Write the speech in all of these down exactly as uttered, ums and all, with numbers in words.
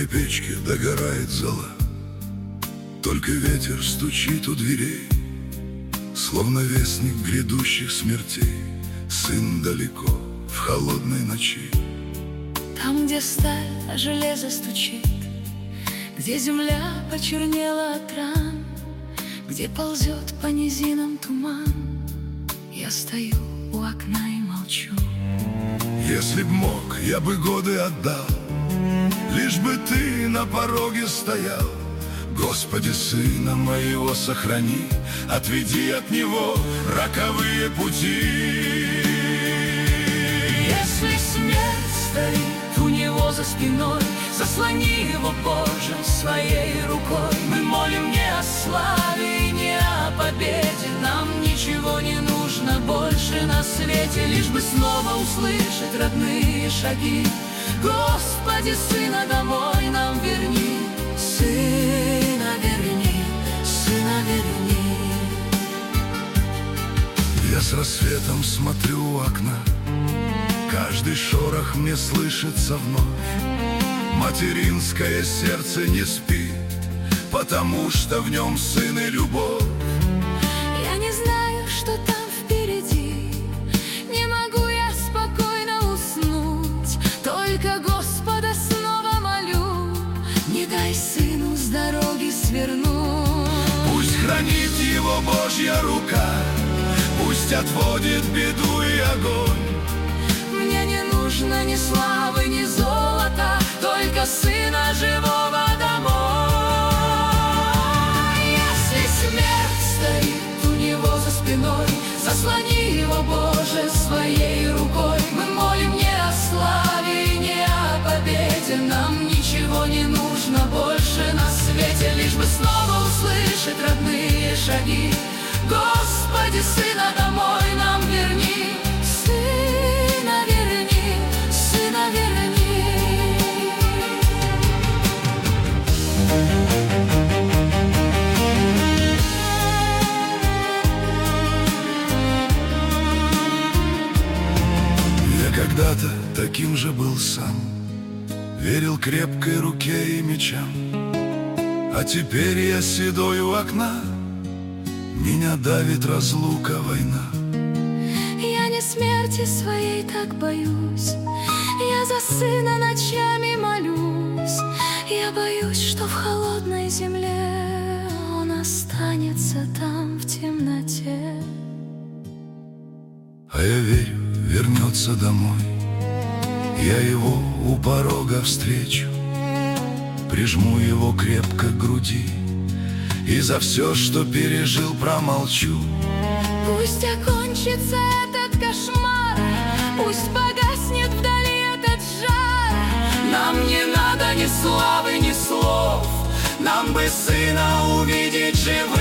печке догорает зола, только ветер стучит у дверей, словно вестник грядущих смертей. Сын далеко в холодной ночи. Там, где сталь о железо стучит, где земля почернела от ран, где ползет по низинам туман, я стою у окна и молчу. Если б мог, я бы годы отдал, лишь бы ты на пороге стоял. Господи, сына моего сохрани, отведи от него роковые пути. Если смерть стоит у него за спиной, заслони его, Боже, своей рукой. Мы молим не о славе и не о победе, нам ничего не нужно больше на свете, лишь бы снова услышать родные шаги. Господи, сына домой нам верни, сына верни, сына верни. Я с рассветом смотрю у окна, каждый шорох мне слышится вновь. Материнское сердце не спит, потому что в нем сын и любовь. Я не знаю, что там впереди, не могу я спокойно уснуть, только Господа снова молю, не дай сыну с дороги свернуть. Пусть хранит его Божья рука, пусть отводит беду и огонь. Мне не нужно ни славы, ни золота, только сына живого домой. Если смерть стоит у него за спиной, заслони его, Боже, своей рукой. Мы молим не о славе и не о победе, нам ничего не нужно больше на свете, лишь бы снова услышать родные шаги. Господи, сына домой нам верни, сына верни, сына верни. Я когда-то таким же был сам, верил крепкой руке и мечам, а теперь я седой у окна, меня давит разлука, война. Я не смерти своей так боюсь, я за сына ночами молюсь. Я боюсь, что в холодной земле он останется там в темноте. А я верю, вернется домой, я его у порога встречу, прижму его крепко к груди и за все, что пережил, промолчу. Пусть окончится этот кошмар, пусть погаснет вдали этот жар. Нам не надо ни славы, ни слов, нам бы сына увидеть живым.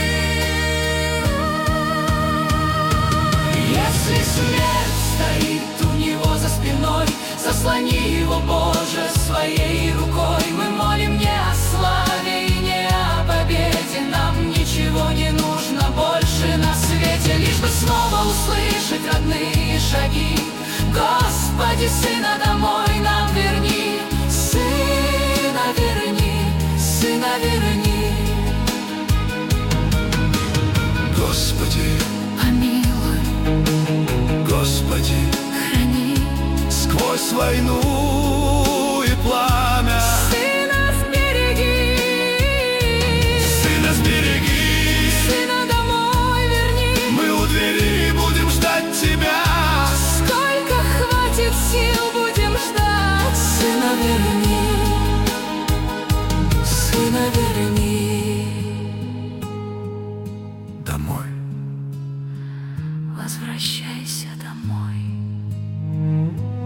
Если смерть стоит у него за спиной, заслони его, Боже, своей рукой. Мы молим не о славе и не о победе, нам ничего не нужно больше на свете, лишь бы снова услышать родные шаги. Господи, сына домой нам верни, сына верни, сына верни. Господи, помилуй, Господи, храни сквозь войну и пламя. Сына сбереги, Сына сбереги, сына домой верни. мы у двери будем ждать тебя. Сколько хватит сил, будем ждать. Сына верни, сына верни. Домой. Возвращайся домой.